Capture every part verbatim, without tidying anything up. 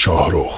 شاهرخ.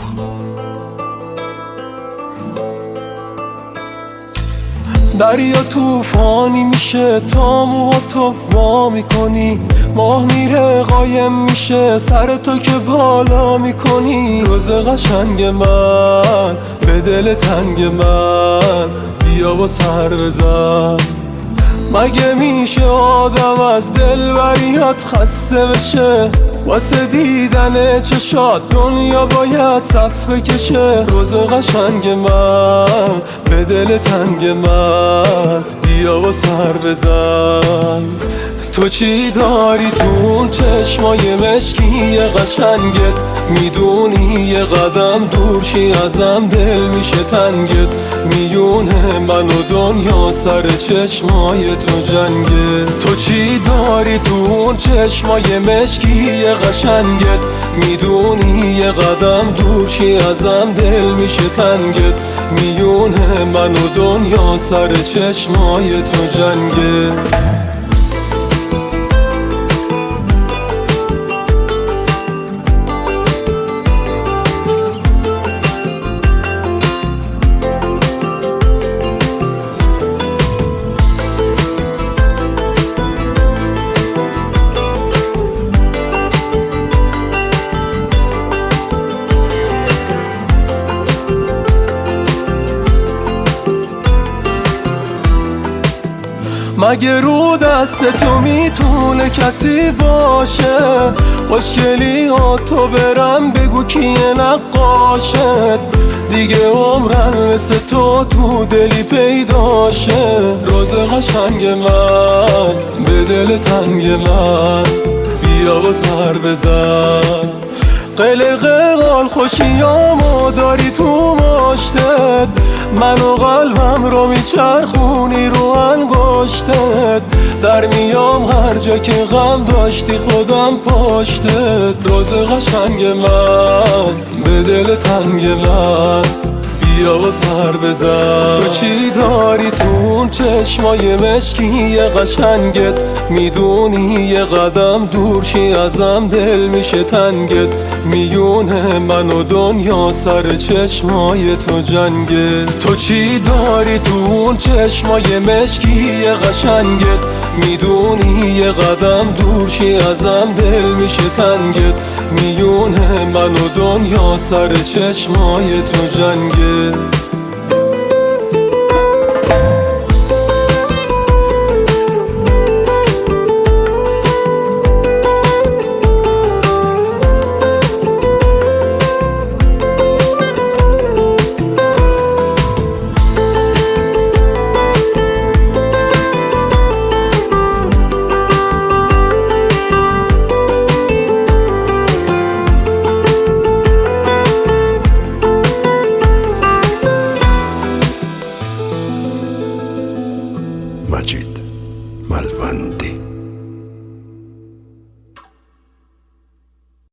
دریا طوفانی میشه تا موهاتو وا میکنی، ماه میره قایم میشه سر تو که بالا میکنی. روز قشنگ من به دل تنگ من بیا و سر بزن. مگه میشه آدم از دلبریات خسته بشه؟ واسه دیدن چشات دنیا باید صف بکشه. روز قشنگ من به دل تنگ من بیا و سر بزن. تو چی داری تو اون چشمای مشکی قشنگت؟ میدونی یه قدم دور شی ازم دل میشه تنگت. میونه من و دنیا سر چشمای تو جنگه. تو چی داری تو اون چشمای مشکی قشنگت؟ میدونی یه قدم دور شی ازم دل میشه تنگت. میونه من و دنیا سر چشمای تو جنگه. مگه رو دست تو میتونه کسی باشه؟ خوشگلی ها تو برم بگو کیه نقاشت؟ دیگه عمرن مثل تو تو دلی پیداشه. روز قشنگ من به دل تنگ من بیا و سر بزن. قلق قال خوشیامو داری تو مشتت، من و قلبم رو میچرخونی رو انگشتت. در میام هر جا که غم داشتی خودم پشتت. روز قشنگ من به دل تنگ من بیا و سر بزن. تو چی داری تو اون چشمای مشکی قشنگت؟ میدونی یه قدم دور شی ازم دل میشه تنگت. میونه من و دنیا سر چشمای تو جنگه. تو چی داری تو اون چشمای مشکی قشنگت؟ میدونی یه قدم دور شی ازم دل میشه تنگت. میونه من و دنیا سر چشمای تو جنگه. مجید ملوندی.